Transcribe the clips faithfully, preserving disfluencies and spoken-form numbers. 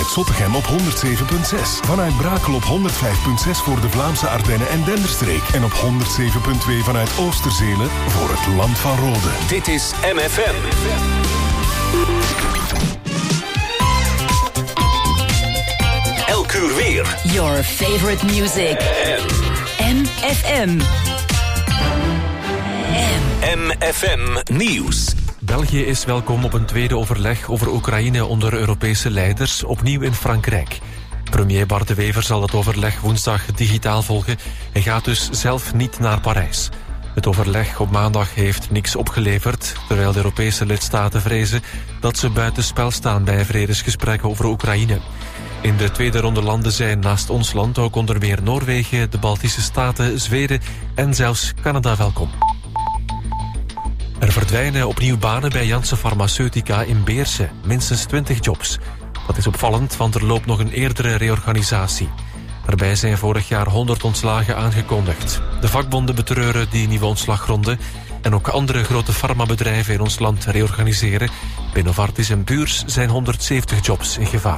vanuit Zottegem op honderd zeven komma zes. Vanuit Brakel op honderd vijf komma zes voor de Vlaamse Ardennen en Denderstreek. En op honderd zeven komma twee vanuit Oosterzele voor het Land van Rode. Dit is M F M. Elk uur weer. Your favorite music. M F M. M F M Nieuws. België is welkom op een tweede overleg over Oekraïne onder Europese leiders, opnieuw in Frankrijk. Premier Bart de Wever zal het overleg woensdag digitaal volgen. Hij gaat dus zelf niet naar Parijs. Het overleg op maandag heeft niks opgeleverd, terwijl de Europese lidstaten vrezen dat ze buitenspel staan bij vredesgesprekken over Oekraïne. In de tweede ronde landen zijn naast ons land ook onder meer Noorwegen, de Baltische Staten, Zweden en zelfs Canada welkom. Er verdwijnen opnieuw banen bij Janssen Farmaceutica in Beersen, minstens twintig jobs. Dat is opvallend, want er loopt nog een eerdere reorganisatie. Daarbij zijn vorig jaar honderd ontslagen aangekondigd. De vakbonden betreuren die nieuwe ontslagronde en ook andere grote farmabedrijven in ons land reorganiseren. Bij Novartis en Buurs zijn honderdzeventig jobs in gevaar.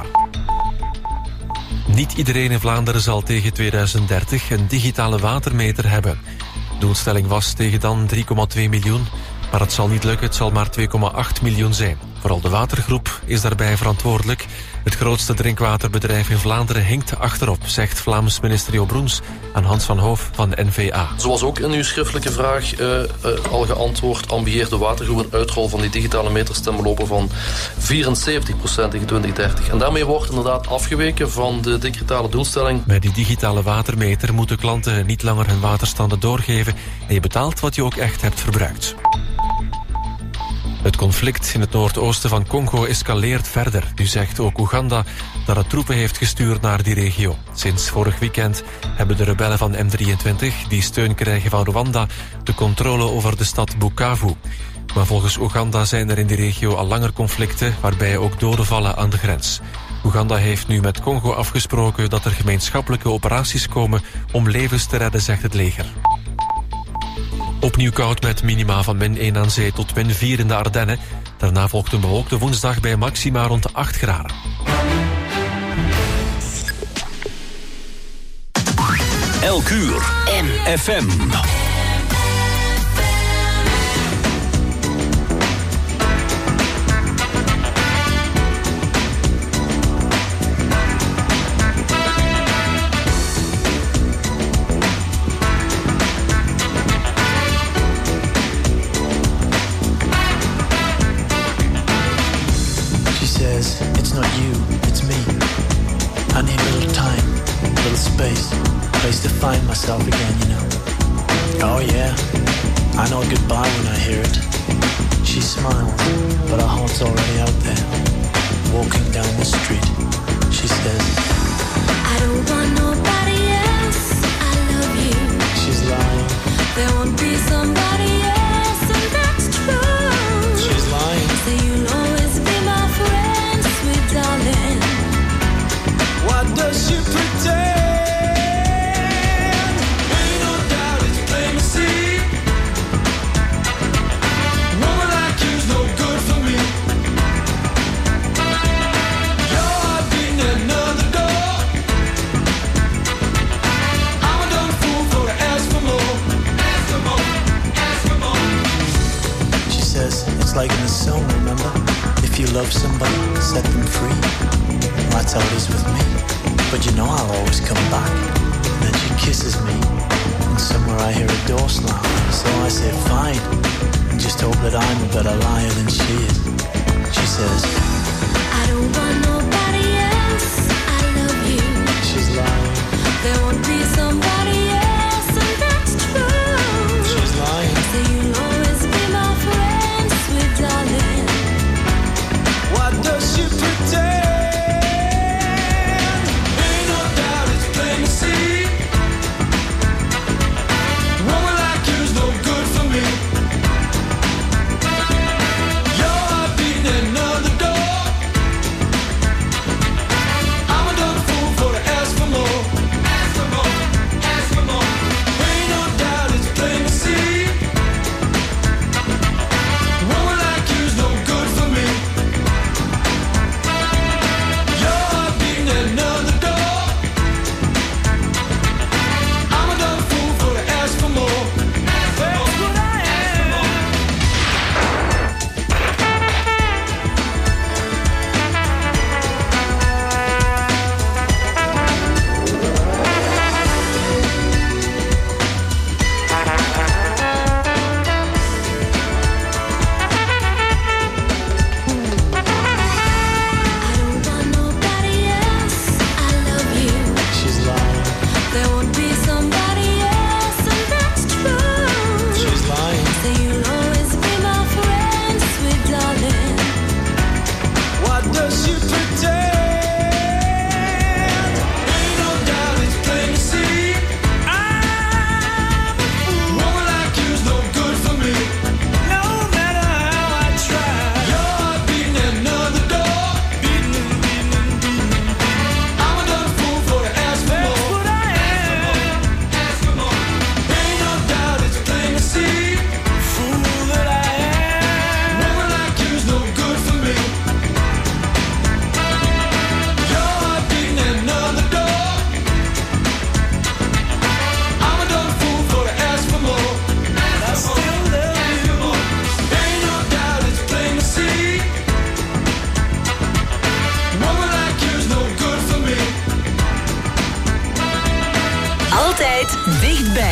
Niet iedereen in Vlaanderen zal tegen tweeduizend dertig een digitale watermeter hebben. De doelstelling was tegen dan drie komma twee miljoen, maar het zal niet lukken, het zal maar twee komma acht miljoen zijn. Vooral de watergroep is daarbij verantwoordelijk. Het grootste drinkwaterbedrijf in Vlaanderen hinkt achterop, zegt Vlaams ministerie Broens aan Hans van Hoof van N V A. Zoals ook in uw schriftelijke vraag uh, uh, al geantwoord, ambieert de watergroep een uitrol van die digitale meters ten belope van vierenzeventig procent tegen twintig dertig. En daarmee wordt inderdaad afgeweken van de digitale doelstelling. Bij die digitale watermeter moeten klanten niet langer hun waterstanden doorgeven en je betaalt wat je ook echt hebt verbruikt. Het conflict in het noordoosten van Congo escaleert verder. Nu zegt ook Oeganda dat het troepen heeft gestuurd naar die regio. Sinds vorig weekend hebben de rebellen van M drieëntwintig, die steun krijgen van Rwanda, de controle over de stad Bukavu. Maar volgens Oeganda zijn er in die regio al langer conflicten, waarbij ook doden vallen aan de grens. Oeganda heeft nu met Congo afgesproken dat er gemeenschappelijke operaties komen om levens te redden, zegt het leger. Opnieuw koud met minima van min één aan zee tot min vier in de Ardennen. Daarna volgt een bewolkte woensdag bij maxima rond de acht graden. Elk uur. M F M. It's not you, it's me. I need a little time, a little space, a place to find myself again, you know. Oh yeah, I know goodbye when I hear it. She smiles, but our heart's already out there. Walking down the street, she says, I don't want nobody else, I love you. She's lying. There won't be somebody else, and that's true. She's lying. So you'll always be my friend, sweet darling. What does she pretend? Ain't no doubt it's plain to see. Woman like you's no good for me. Your heart beating at another door. I'm a dumb fool for to ask for more. Ask for more, ask for more. She says, it's like in the song, remember? If you love somebody, set them free. That's how it is with me. But you know I'll always come back. And then she kisses me. And somewhere I hear a door slam. So I say fine. And just hope that I'm a better liar than she is. She says, I don't want nobody else, I love you. She's lying. There won't be somebody else, and that's true. She's lying. So you'll always be my friend, sweet darling. What does she pretend? Woman like you's no good for me. Your heart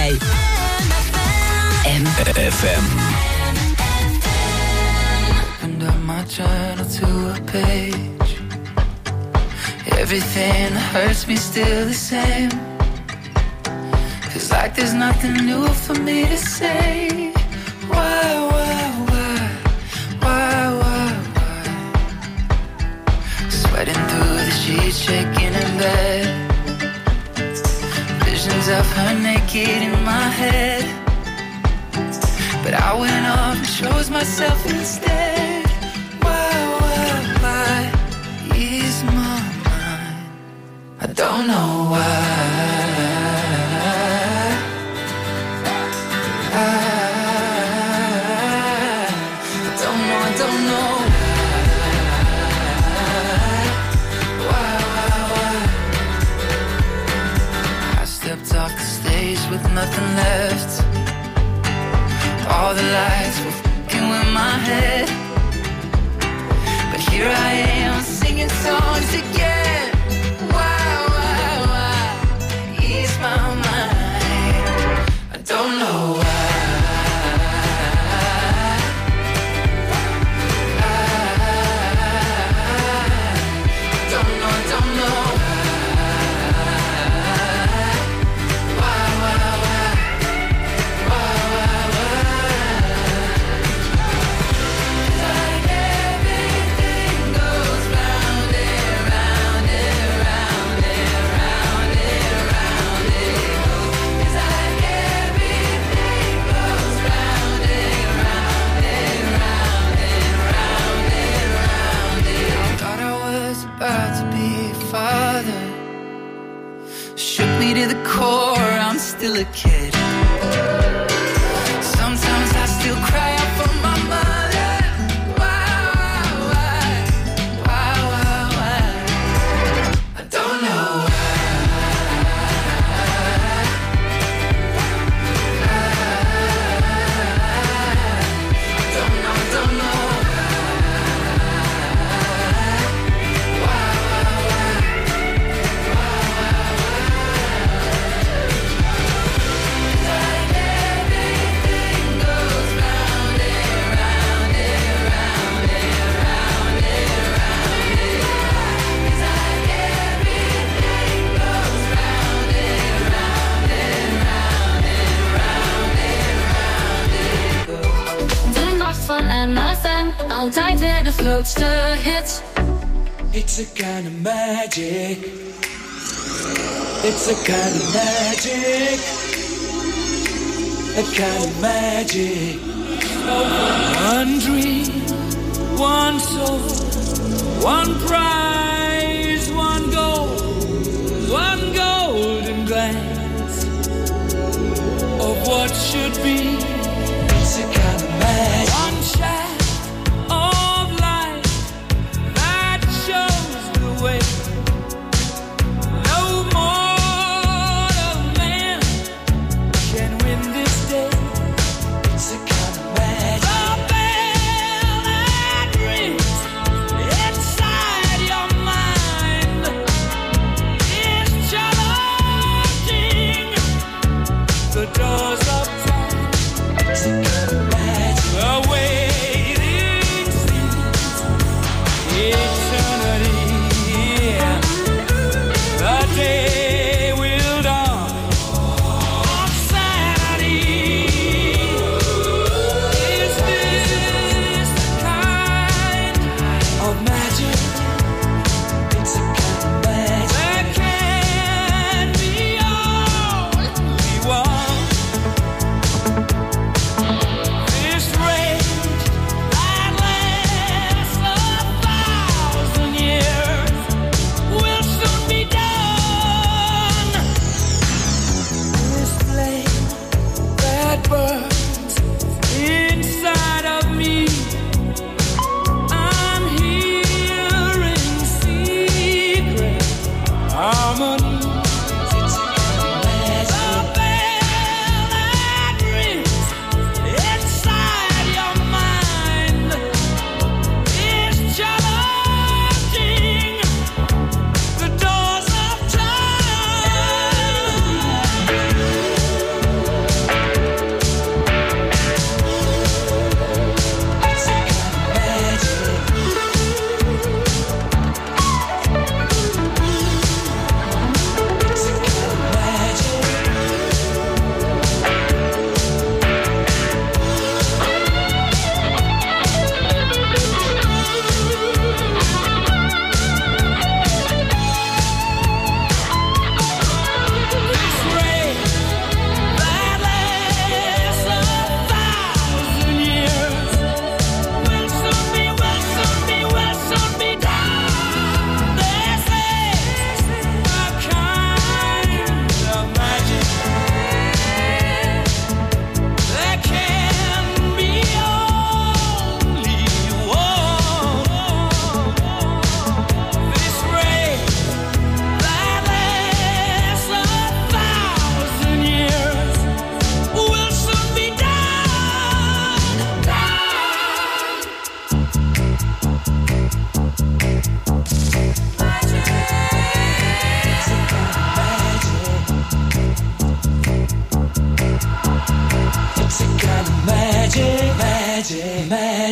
bij M F M. Opened up my journal to a page. Everything that hurts me still the same. Feels like there's nothing new for me to say. Why, why, why, why, why, why? Sweating through the sheets, shaking in bed. Visions of her naked in my head. But I went off and chose myself instead. Why, why, why ease my mind? I don't know why. I, I don't know, I don't know. Why, why, why? I stepped off the stage with nothing left. All the lights were f***ing with my head. But here I am singing songs again. Why, why, why ease my mind? I don't know why. To the core, I'm still a kid. Sometimes I still cry out for my mother. Why, why, why, why, why? I don't know why. I don't know, I don't know. And nothing, altijd weer de grootste hits. It's a kind of magic. It's a kind of magic. A kind of magic. One dream, one soul, one prize, one goal, one golden glance of what should be. It's a kind of magic. One shaft of light that shows the way. No mortal man can win this day. It's a kind of magic. The bell that rings inside your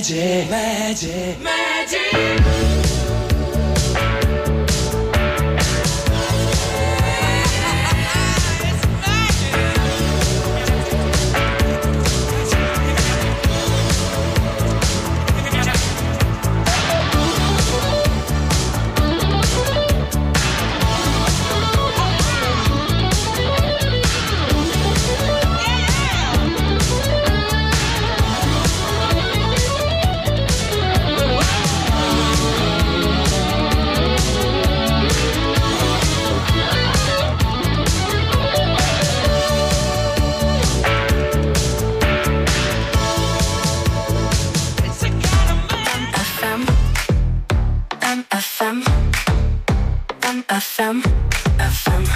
magic, magic, magic. F M, F M.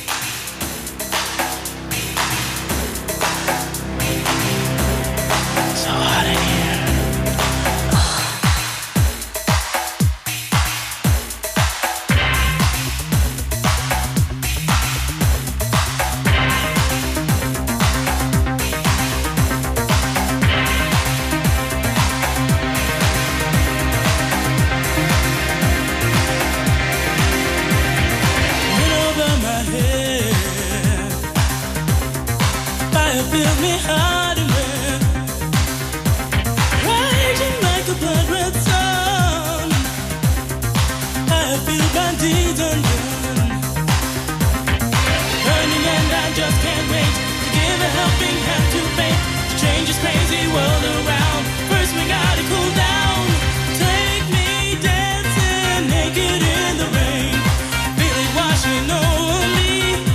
So hot in here. Fill me hard and red, raging like a blood red sun. I feel bandits undone, burning, and I just can't wait to give a helping hand to fate to change this crazy world around. First we gotta cool down. Take me dancing naked in the rain, feel it washing over me.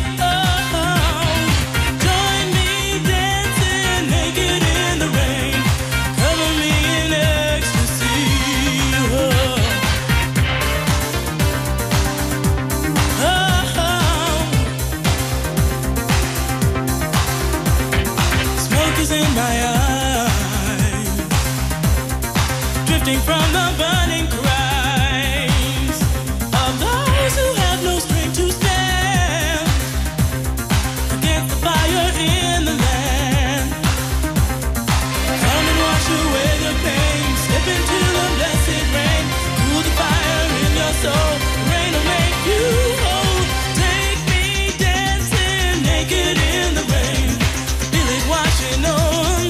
In my eyes, drifting from the burning cries of those who have no strength to stand against the fire in the land. Come and wash away the pain, step into the blessed rain, cool the fire in your soul, the rain will make you whole. Take me dancing naked in the rain, feel it washing over.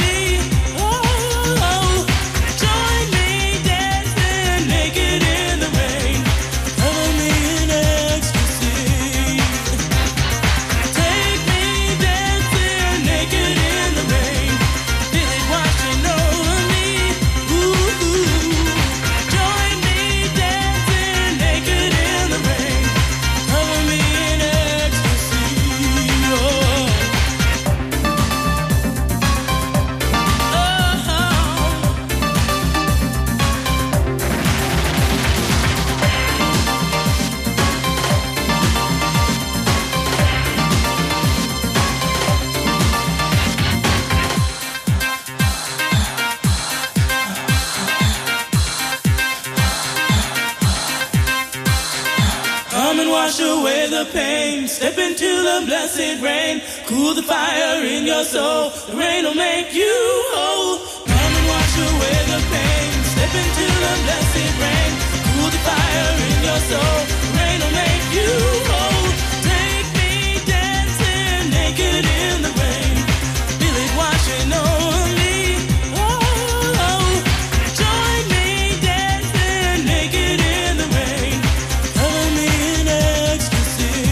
Wash away the pain, step into the blessed rain, cool the fire in your soul, the rain will make you whole. Come and wash away the pain, step into the blessed rain, cool the fire in your soul, the rain will make you whole. Take me dancing naked in the rain, feel it washing over me. Oh, oh. Join me dancing naked in the rain, cover me in ecstasy.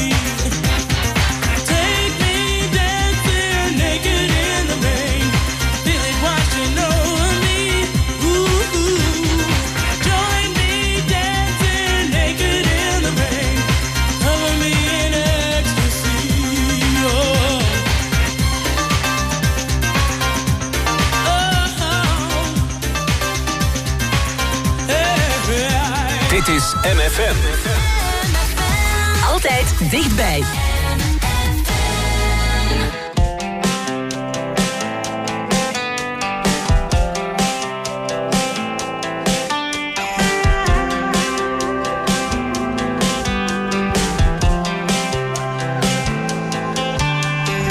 Take me dancing naked in the rain, feel it washing over me. Ooh, ooh. Join me dancing naked in the rain, cover me in ecstasy. Oh. Dit is M F M. Altijd dichtbij.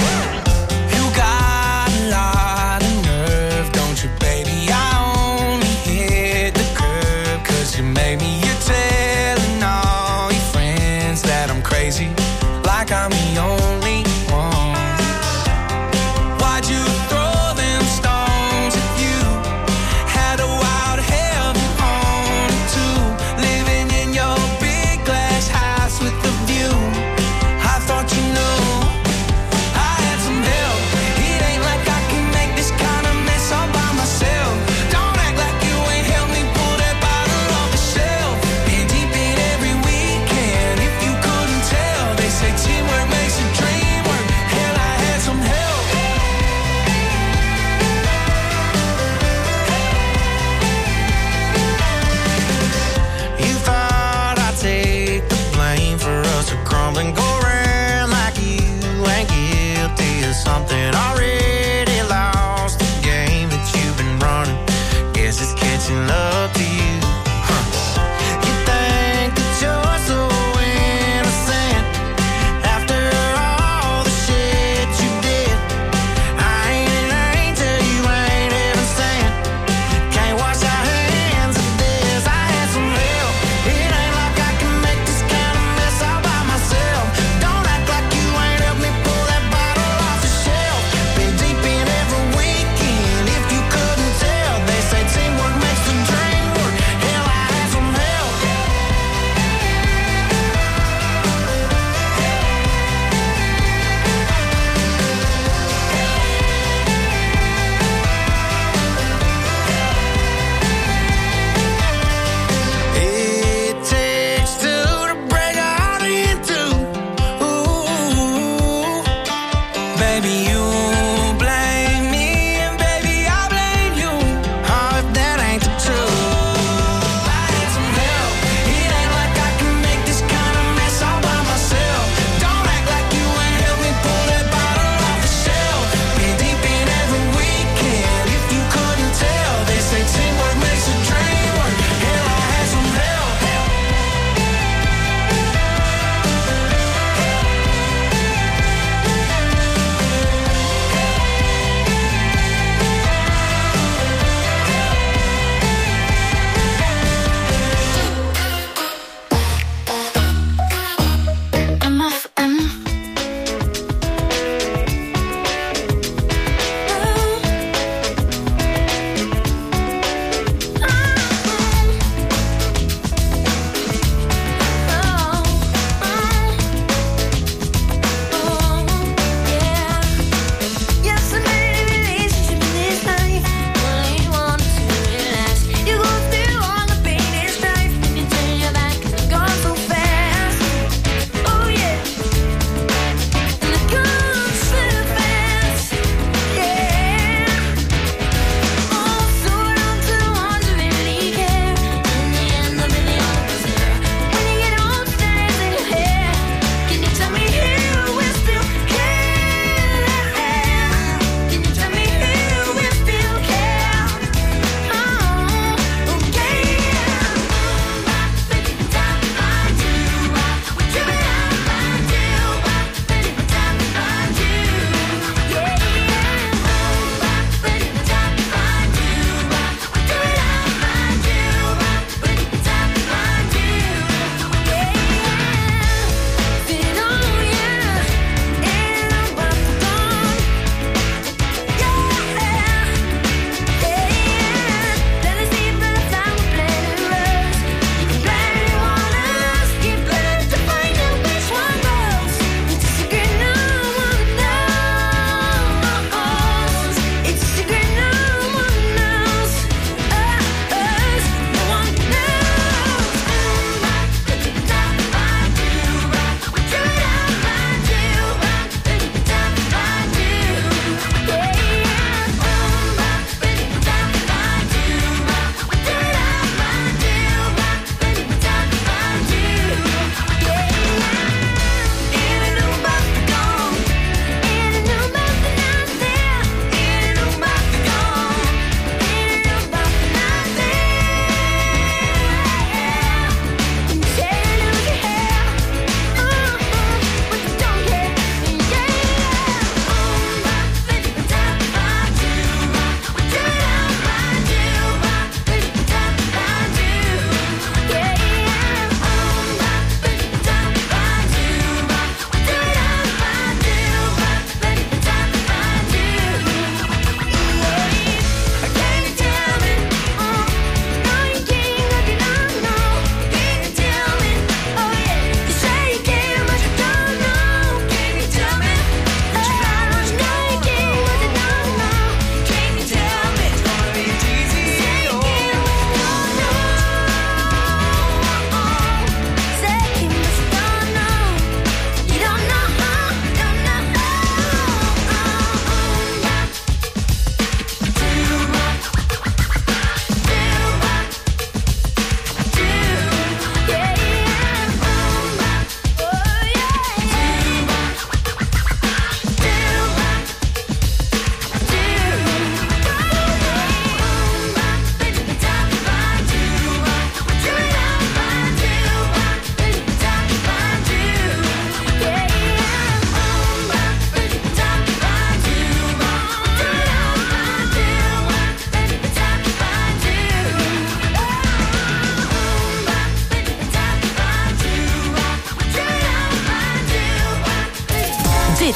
You got a lot of nerve, don't you, baby? I only something already lost. The game that you've been running, guess it's catching up to you. Huh. You think that you're so innocent after all the shit you did. I ain't an angel, you ain't heaven sent. Can't wash our hands of this. I had some help. It ain't like I can make this kind of mess all by myself. Don't act like you ain't helped me pull that bottle off the shelf.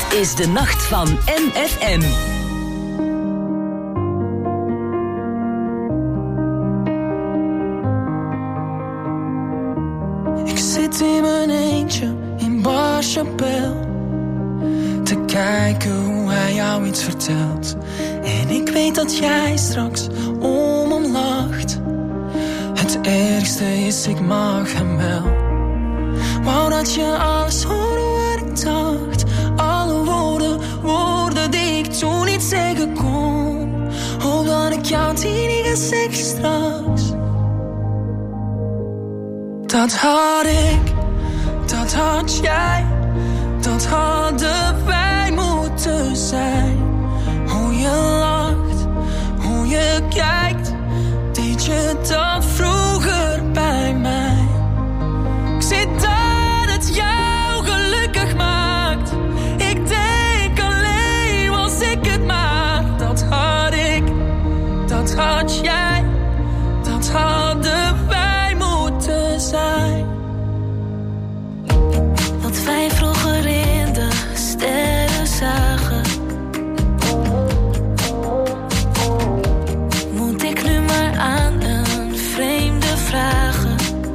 is de nacht van M F M. Ik zit in mijn eentje in Barchapel te kijken hoe hij jou iets vertelt. En ik weet dat jij straks om hem lacht. Het ergste is, ik mag hem wel. Wou dat je alles hoorde wat ik dacht. Alle woorden, woorden die ik toen niet zeggen kon. Hoop dat ik jou die niet ga zeggen straks. Dat had ik, dat had jij, dat hadden wij moeten zijn. Hoe je lacht, hoe je kijkt, deed je dat vroeger bij mij. Ik zit dat het jou gelukkig maakt. Ik denk alleen was ik het maar. Dat had ik, dat had jij, dat hadden wij moeten zijn. Wat wij vroeger in de sterren zagen, moet ik nu maar aan een vreemde vragen.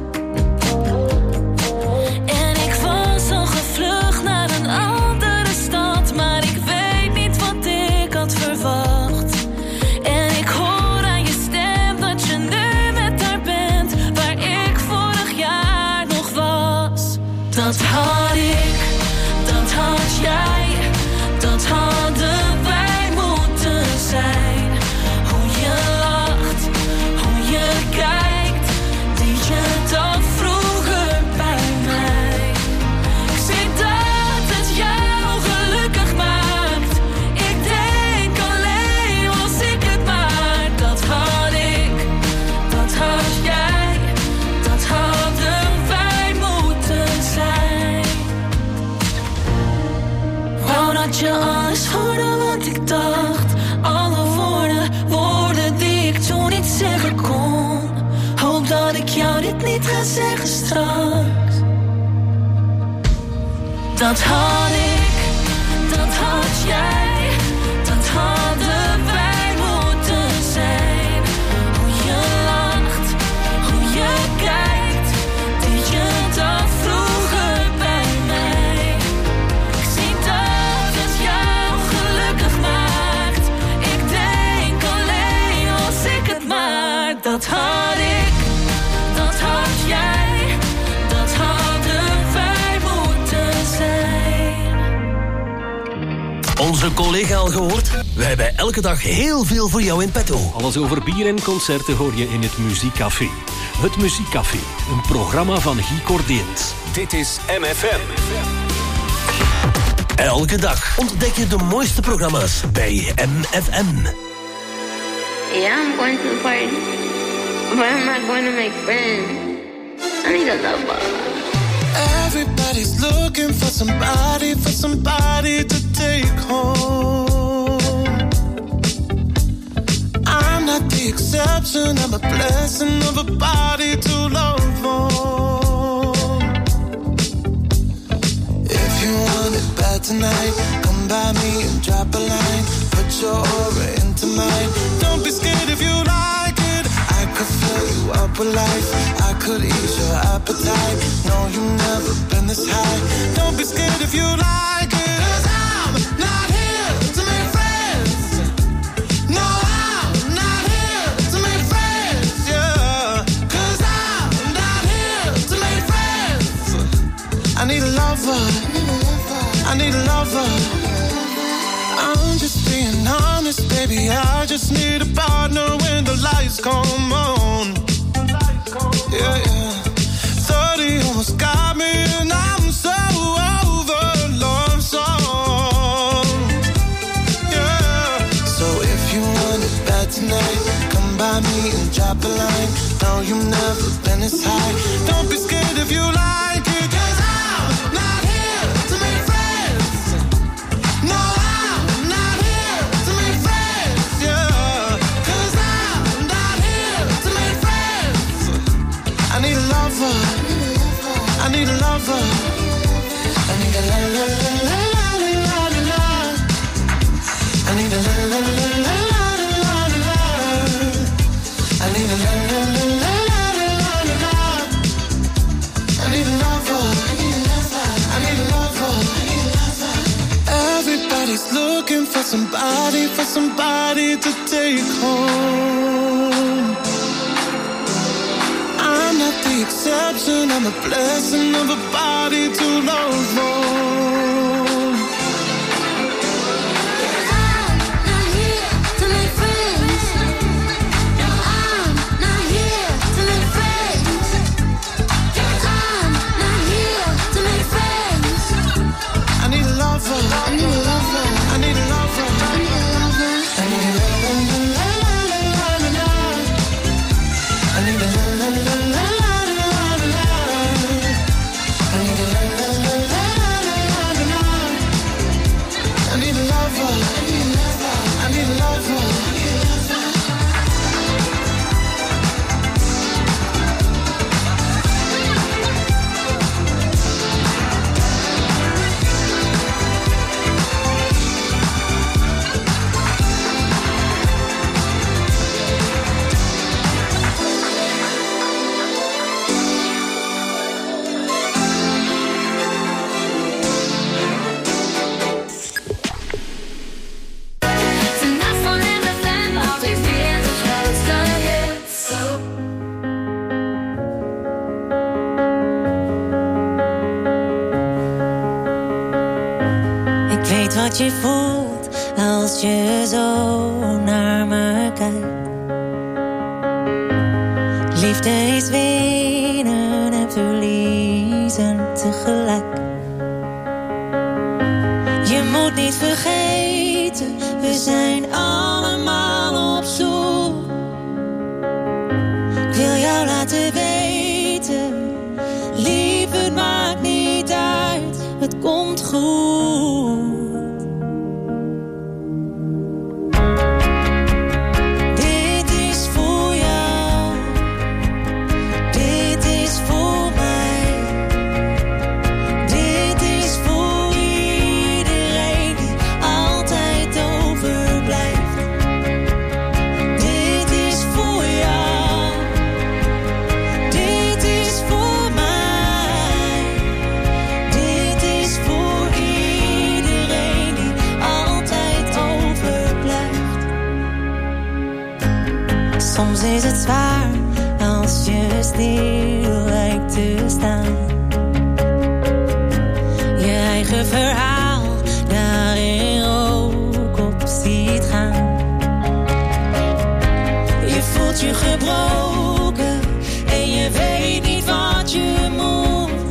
En ik was al gevlucht naar een andere stad, maar ik weet niet wat ik had verwacht. En ik hoor aan je stem dat je nu met haar bent, waar ik vorig jaar nog was. Dat had ik, dat had jij, dat hadden wij moeten zijn. Hoe je lacht, hoe je kijkt, deed je dat vroeger bij mij. Ik zie dat het jou gelukkig maakt. Ik denk alleen was ik het maar. Dat had ik, dat had jij, dat hadden wij moeten zijn. Wou dat je alles hoorde wat ik dacht. Alle woorden, woorden die ik toen niet zeggen kon. Hoop dat ik jou dit niet ga zeggen straks. Dat had ik, dat had jij, dat hadden wij moeten zijn. Hoe je lacht, hoe je kijkt, deed je dat vroeger bij mij. Ik zie dat het jou gelukkig maakt. Ik denk alleen als ik het maar. Dat had ik, dat had jij, dat hadden wij moeten zijn. Onze collega al gehoord? We hebben elke dag heel veel voor jou in petto. Alles over bier en concerten hoor je in het Muziekcafé. Het Muziekcafé, een programma van Guy Cordeens. Dit is M F M. Elke dag ontdek je de mooiste programma's bij M F M. Yeah, I'm going to the party, but I'm not going to make friends. I need a lover. Everybody's looking for somebody, for somebody to take home. I'm not the exception, I'm a blessing of a body to love on. If you want it bad tonight, come by me and drop a line. Put your aura into mine. Don't be scared if you like it. I could fill you up with life. I could ease your appetite. No, you've never been this high. Don't be scared if you like it. 'Cause I'm not here to make friends. No, I'm not here to make friends. Yeah, 'cause I'm not here to make friends. I need a lover. I need a lover. I'm just being honest, baby. I just need a partner when the lights come on. Yeah, yeah. thirty almost got me and I'm so over love song. Yeah. So if you want it bad tonight, come by me and drop a line. No, you've never been this high. Don't be scared if you like it, 'cause I'm not here to make friends. No, I'm not here to make friends. Yeah, 'cause I'm not here to make friends. I need a lover. I need a lover. I need a la la la la la la la need a la la la la la la la. I need a la la la la la la la la. I need a lover. I need a lover. Everybody's looking for somebody, for somebody to take home. I'm not the exception, I'm a blessing of a body to love more. I need a lover, I need a lover, I need a lover, I need a la la la la la la la. I need a la la la la la la la. I need a la la la la la la la. I need a lover, I need a lover. Wat je voelt als je zo naar me kijkt. Liefde is winnen en verliezen tegelijk. Je moet niet vergeten, we zijn allemaal op zoek. Ik wil jou laten weten, lief, het maakt niet uit, het komt goed. Soms is het zwaar als je stil lijkt te staan. Je eigen verhaal daarin ook op ziet gaan. Je voelt je gebroken en je weet niet wat je moet.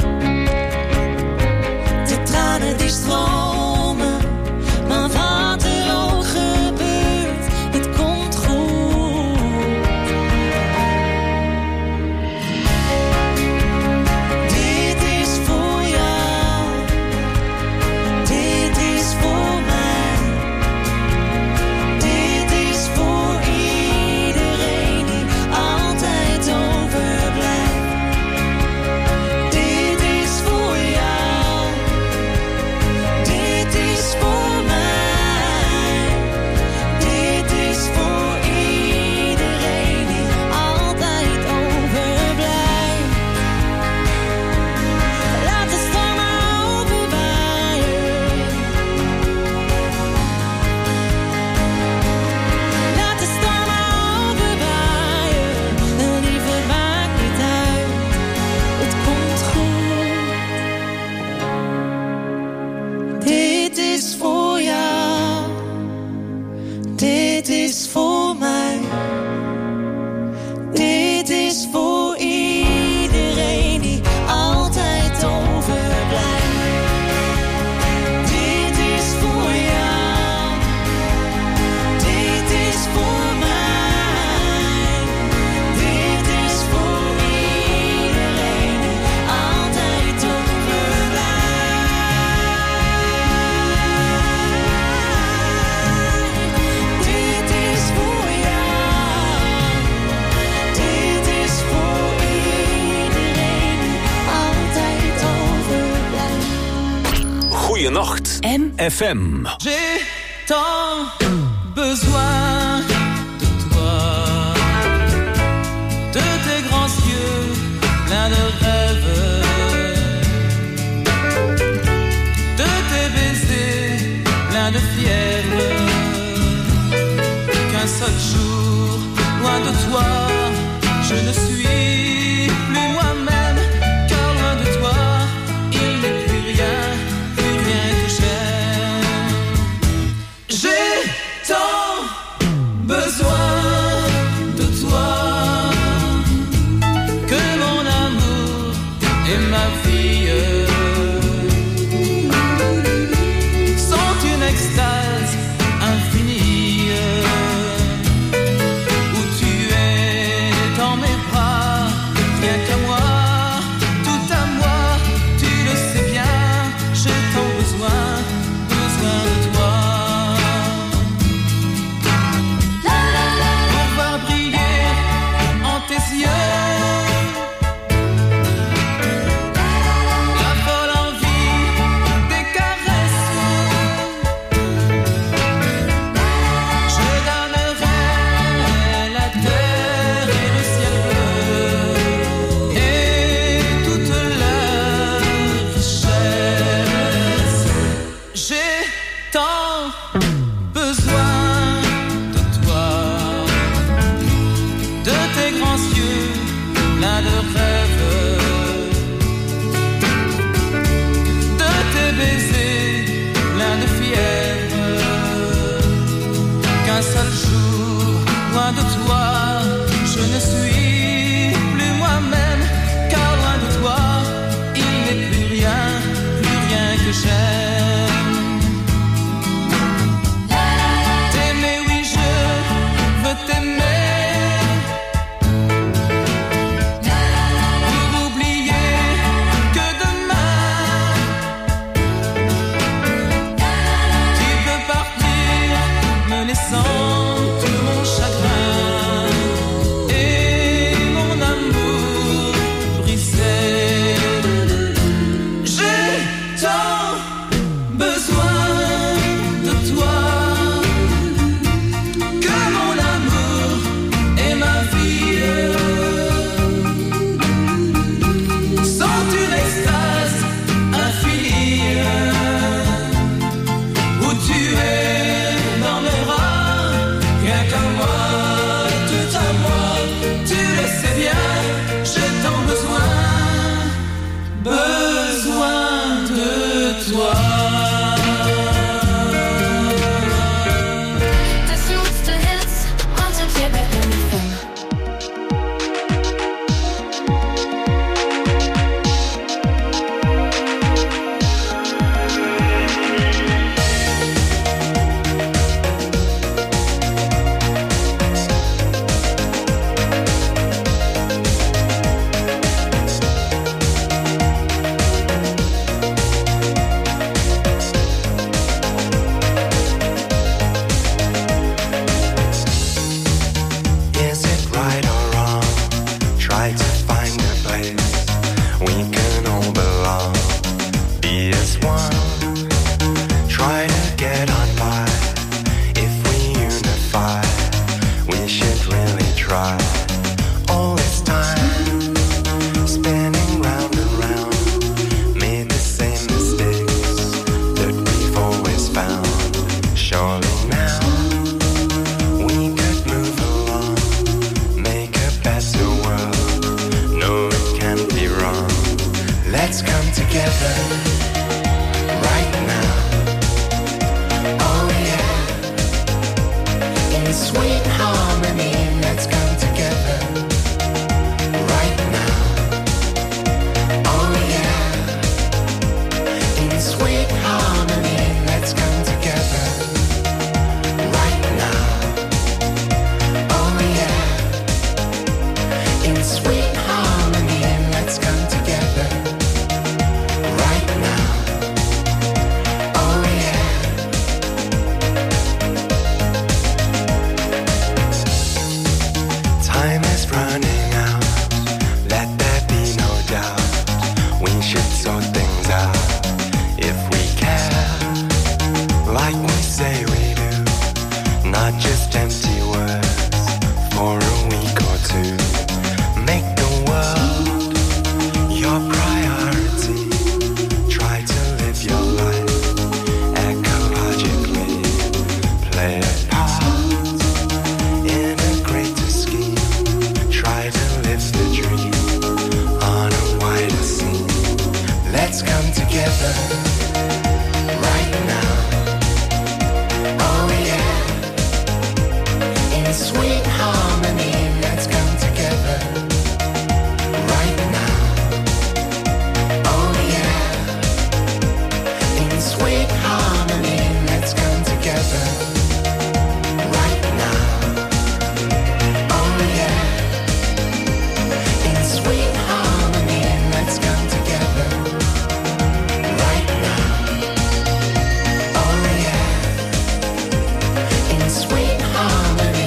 De tranen die stromen, maar wat er ook gebeurt, het komt goed. Goeienacht. M F M. tant besoin de toi, de tes grands yeux pleins de rêves, de tes baisers pleins de fièvre, qu'un seul jour, loin de toi, je ne suis plus moi-même, car loin de toi, il n'est plus rien, plus rien que j'aime. J'ai tant besoin de toi que mon amour et ma vie sont une extase infinie, où tu es dans mes bras, rien qu'à moi, tout à moi, tu le sais bien, j'ai tant besoin, besoin de toi. Pour voir briller en tes yeux la folle envie des caresses, je donnerai la terre et le ciel bleu et toute leur richesse. J'ai tant besoin de toi, de tes grands yeux pleins de rêves, de tes baisers pleins de fièvre, qu'un seul jour, loin de toi, je ne suis plus moi-même, car loin de toi, il n'est plus rien, plus rien que j'aime. T'aimer, oui, je veux t'aimer, pour oublier que demain tu peux partir, me laissant tout mon chagrin et mon amour brisé. J'ai tant besoin de toi que mon amour et ma vie sont une extase infinie, où tu es dans mes bras, rien qu'à moi, tout à moi, tu le sais bien, j'ai tant besoin, besoin de toi. Das letzte Hits und hier bei M F M. Is it right or wrong? Try to find a place we can all belong. Be as one. Try to get on by. If we unify, we should really try. All this time, spinning round and round, made the same mistakes that we've always found. Surely now we could move along, make a better world. No, it can't be wrong. Let's come together right now. Oh yeah, in sweet harmony. Let's come together right now. Oh yeah, in sweet harmony. Let's come together right now. Oh yeah, in sweet harmony. Let's come together right now. together right now. Oh yeah, in sweet harmony, let's come together right now. Oh yeah, in sweet harmony, let's come together right now. Oh yeah, in sweet harmony, let's come together right now. Oh yeah, in sweet harmony.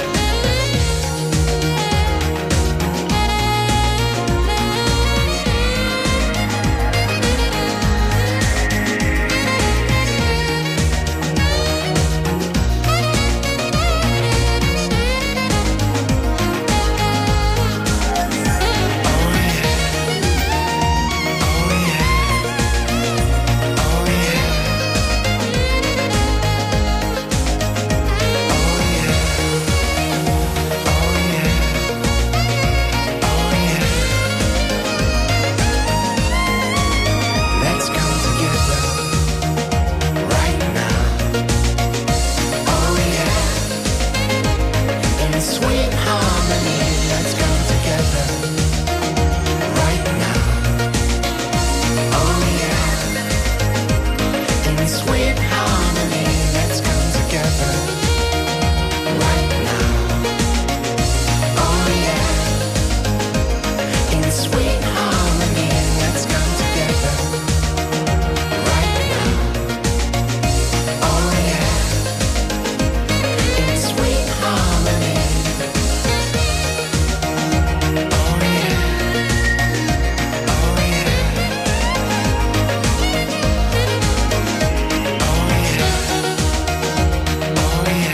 Let's come together right now. Oh yeah, in sweet harmony, let's come together right now. Oh yeah, in sweet harmony, let's come together right now. Oh yeah, in sweet harmony, let's come together right now. Oh yeah, in sweet harmony. Oh yeah, oh yeah, oh yeah, oh yeah,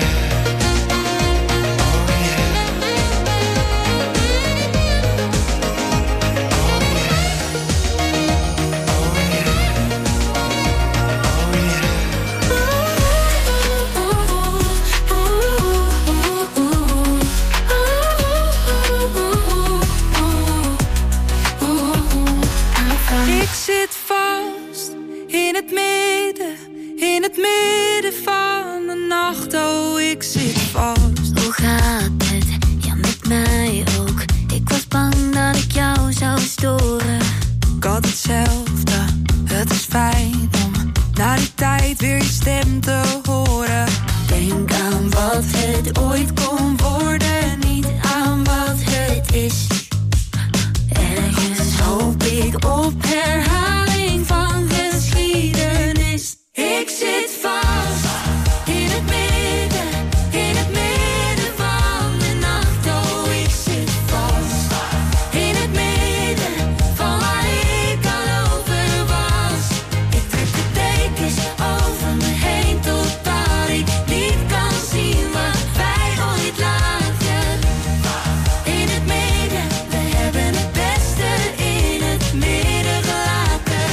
Ik zit vast in het midden, in het midden van de nacht. Oh, ik zit vast. Hoe gaat het? Ja, met mij ook. Ik was bang dat ik jou zou storen. Ik had hetzelfde, het is fijn om na die tijd weer je stem te horen. Denk aan wat het ooit kon worden, niet aan wat het is. Ergens hoop ik op herhaling van geschiedenis. Ik zit vast in het midden, in het midden van de nacht. Oh, ik zit vast in het midden van waar ik al over was. Ik trek de dekens over me heen totdat ik niet kan zien wat wij ooit lagen. In het midden, we hebben het beste in het midden gelaten.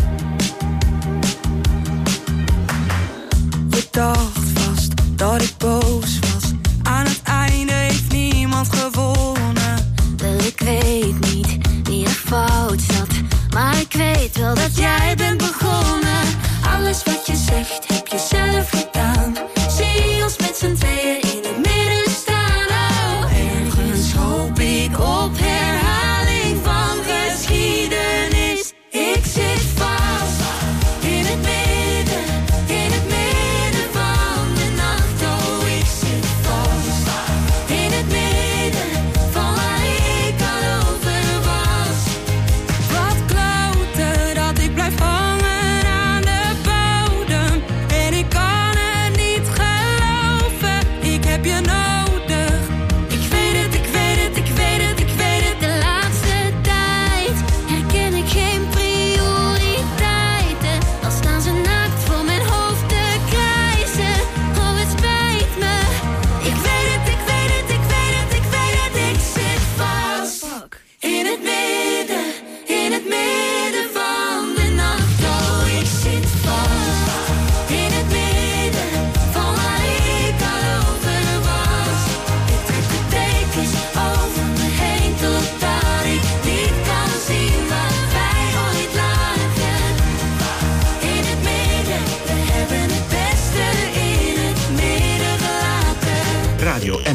Je dacht vast dat ik boos was. Aan het einde heeft niemand gewonnen. Wel, ik weet niet wie er fout zat, maar ik weet wel dat jij bent begonnen. Alles wat je zegt heb je zelf gedaan. Zie ons met z'n tweeën in het midden staan. Oh, ergens hoop ik op herhaling van geschiedenis. Ik zit vast in het midden, in het midden van de nacht. Oh, ik zit vast in het midden van waar ik al over was. Wat kloten dat ik blijf hangen aan de bodem.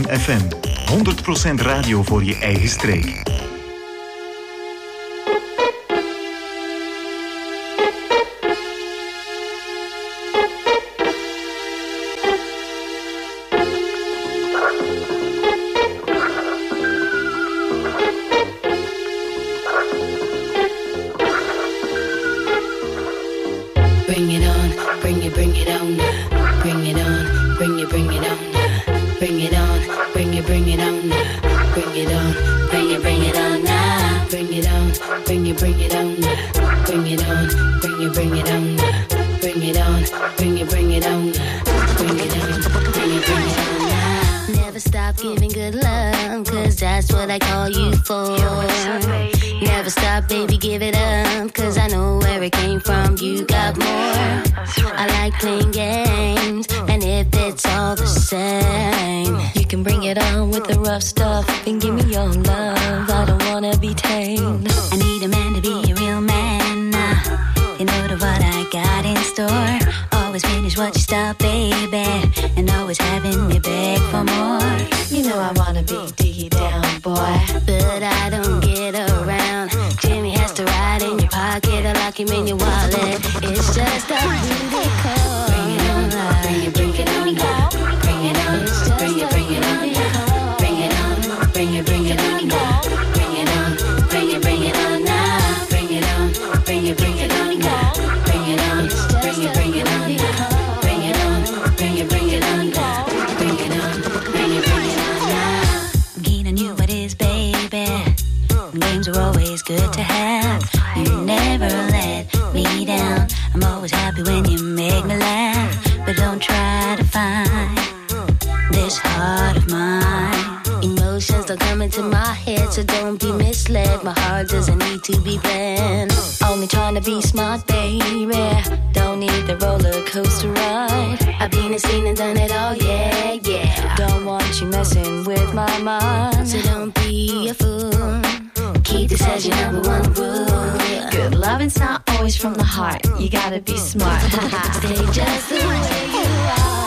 F M. honderd procent radio voor je eigen streek. Bring it on, bring it, bring it on now. Bring it on, bring it, bring it on now. Bring it on, bring it, bring it on now. Bring it on, bring it, bring it on now. Bring it on, bring it, bring it on now. Bring it on, bring it, bring it on now. Bring it on, bring it, bring it on now. Bring it on, bring it, bring it on now. Never stop giving good love, cause that's what I call you for. Never stop, baby, give it up, cause I know where it came from. You got more. I like playing games, and if it's all the same, you can bring it on with the rough stuff and give me your love. I don't wanna be tamed. I need a man to be a real man. Uh, you know the what I got in store. Always finish what you start, baby, and always having me beg for more. You know I wanna be diggy down, boy, but I don't get around. Jimmy has to ride in your pocket, I lock him in your wallet. It's just a booty call. Bring it on, bring it, bring it on now. Bring it on, bring it, bring it on now. Bring it on, bring it, bring it on now. Bring it on, bring it, bring it on now. Bring it on, bring it, bring it on now. Bring it on, bring it, bring it on now. Bring it on, bring it, bring it on now. Bring it on, bring it, bring it on now. I'm keen on you, what is, baby? Games are always good to have. You never let me down. I'm always happy when you make me laugh. But don't try to find this heart of mine. Emotions don't come into my head, so don't be misled. My heart doesn't need to be bent. Only trying to be smart, baby. Don't need the roller coaster ride. I've been and seen and done it all, yeah, yeah. Don't want you messing with my mind, so don't be a fool. Keep this as your number one rule. Good loving's not always from the heart. You gotta be smart. Stay just the way you are.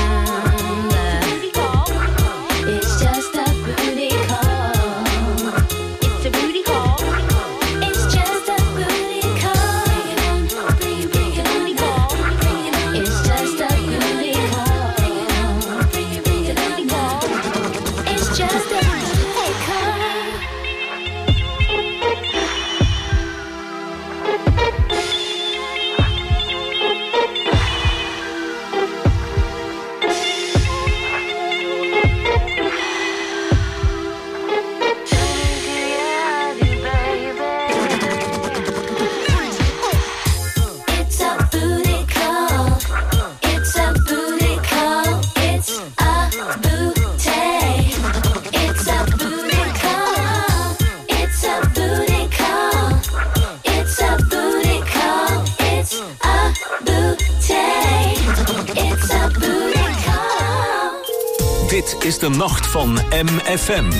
It's just a booty call. It's a booty call. It's just a booty call. Bring it on, bring it, bring it on, call. Bring it on. It's just a booty call. Bring it on, bring it, bring it on, call. It's just a booty call. Dit is de nacht van M F M.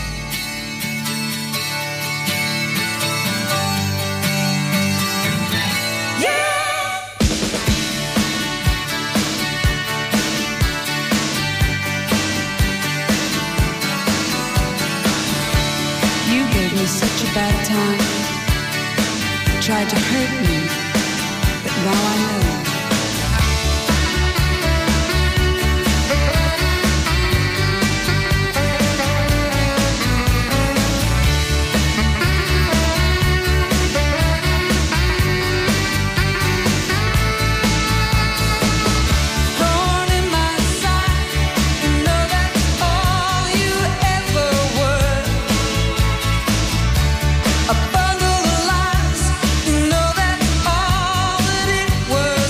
Such a bad time. Tried to hurt me, but now I know. A bundle of lies, you know that's all that it was.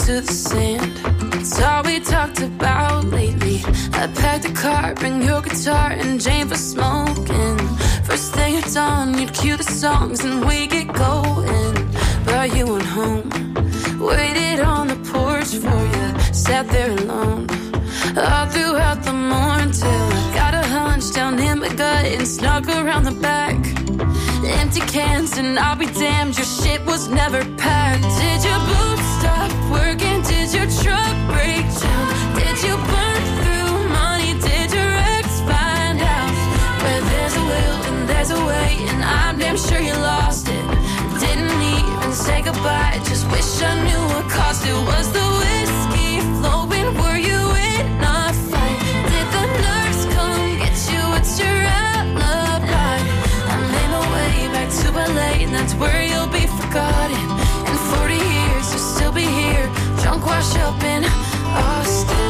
to the sand. It's all we talked about lately. I packed the car, bring your guitar and Jane for smoking. First thing at dawn, you'd cue the songs and we get going. But you went home, waited on the porch for you, sat there alone all throughout the morning till I got a hunch down in my gut and snuck around the back. Empty cans and I'll be damned, your shit was never packed. Did your boots stop working? Did your truck break down? Did you burn through money? Did your ex find out? Where there's a will and there's a way, and I'm damn sure you lost it. Didn't even say goodbye, just wish I knew what cost it. Was the whiskey flowing? Were you in a fight? Did the nurse come get you? What's your alibi? I made my way back to L A, and that's where you'll be forgotten. In forty years you'll still be here, drunk wash up in Austin.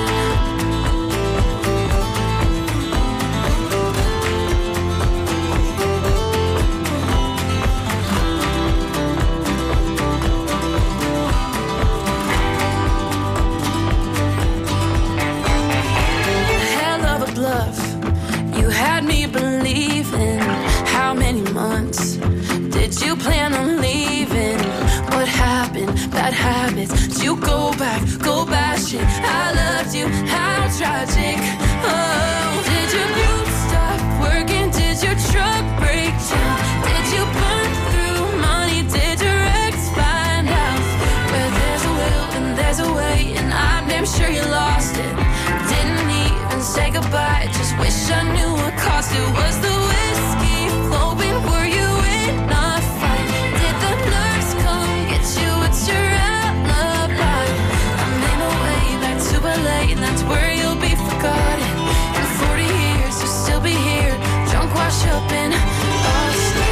You had me believing. How many months did you plan on leaving? What happened? Bad habits. Did you go back? Go bash it. I loved you. How tragic. Oh, did your boots stop working? Did your truck break down? Did you burn through money? Did your ex find out? Where there's a will and there's a way, and I'm damn sure you lost it. Didn't even say goodbye, just wish I knew what cost it. Was the whiskey flowing? Were you in a fight? Did the nurse come get you? What's your alibi? I made my way back to L A, and that's where you'll be forgotten. In forty years you'll still be here, drunk wash up in Austin.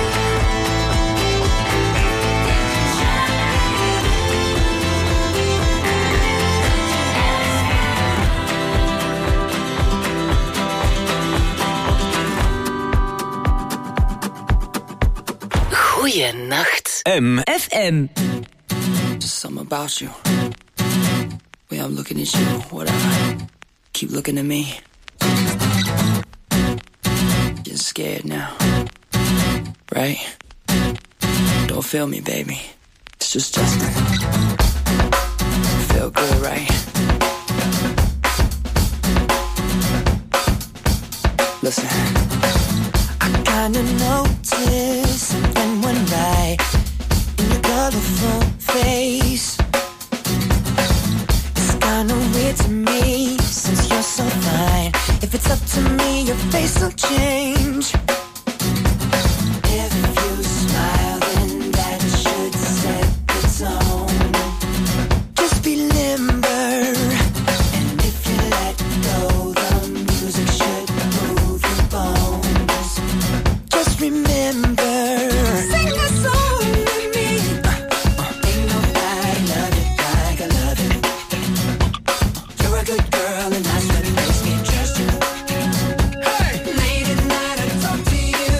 Goeienacht. M. F M. Just something about you. Way I'm looking at you, whatever. Keep looking at me. Getting scared now. Right? Don't feel me, baby. It's just Justin. Feel good, right? Listen. I kinda noticed something went right in your colorful face. It's kinda weird to me since you're so fine. If it's up to me, your face will change. If you smile, then that should set the tone. Just be limber, and if you let go, the music should move your bones. Just remember, sing this song with me. Uh, ain't nobody love it like I love it. You're a good girl, and that's what makes me trust you. Hey, late at night I talk to you.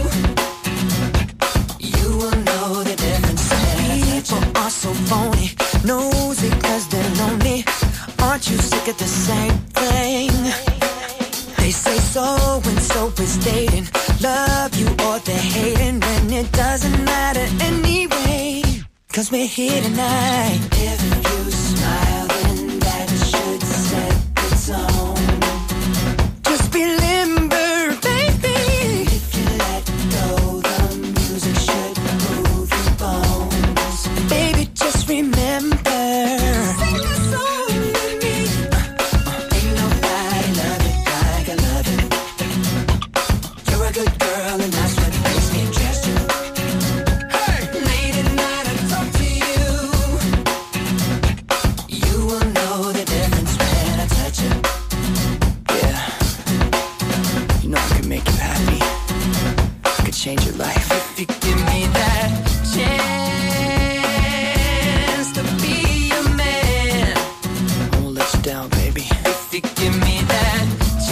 You will know the difference. People are so phony, nosy 'cause they're lonely. Aren't you sick of the same thing? They say so and so is dating, love you or they're hating, when it doesn't matter anyway, 'cause we're here tonight. If you smile, then that should set the tone. Just be limber, baby. If you let go, the music should move your bones. And baby, just remember, sing this song with me. Uh, ain't nobody love it like I love it. You're a good girl, and that's what makes me trust you. Hey, late at night I talk to you. You will know the difference when I touch you. Yeah, you know I can make you happy. I could change your life if you give me that chance to be a man. I won't let you down, baby. If you give me that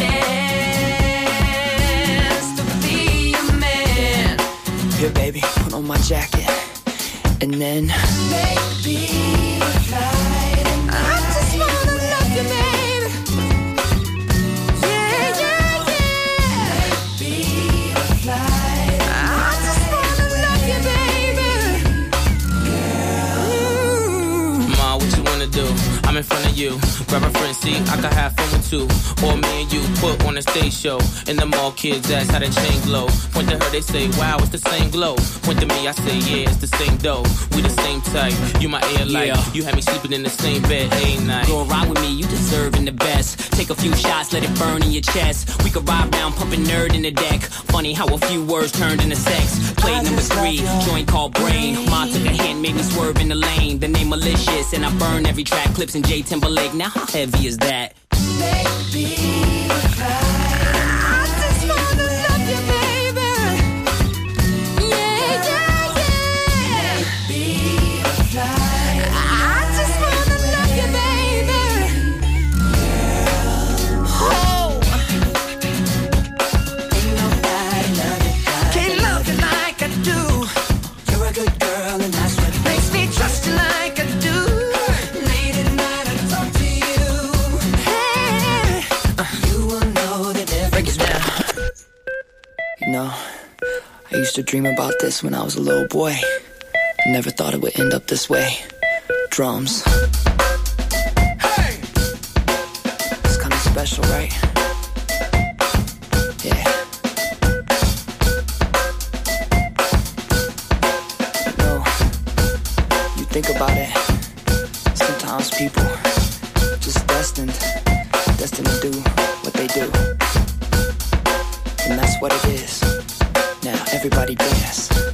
chance to be a man. Here, baby, put on my jacket, and then maybe fly tonight. you. Grab a friend, see, I can have fun with two. Or me and you put on a stage show. And the mall kids ask how the chain glow. Point to her, they say, wow, it's the same glow. Point to me, I say, yeah, it's the same dough. We the same type, you my air light. Yeah. You had me sleeping in the same bed, ain't night. Go ride with me, you deserving the best. Take a few shots, let it burn in your chest. We could ride round, pumping nerd in the deck. Funny how a few words turned into sex. Plate number three, joint called Brain. Ma took a hint, made me swerve in the lane. The name malicious, and I burn every track. Clips in J Timberlake, now how heavy is that? Baby, I just wanna love you, baby. Yeah, yeah, yeah. Baby, I just wanna love you, baby. Oh. Ain't nobody love you, can't love you like I do. You're a good girl, and that's what makes me trust you like I do. Late at night, I talk to you. Hey, uh, you will know that every break it down. You know, I used to dream about this when I was a little boy. I never thought it would end up this way. Drums. Hey! It's kind of special, right? Yeah. You know, you think about it, sometimes people just destined, destined to do what they do. And that's what it is. Now everybody dance.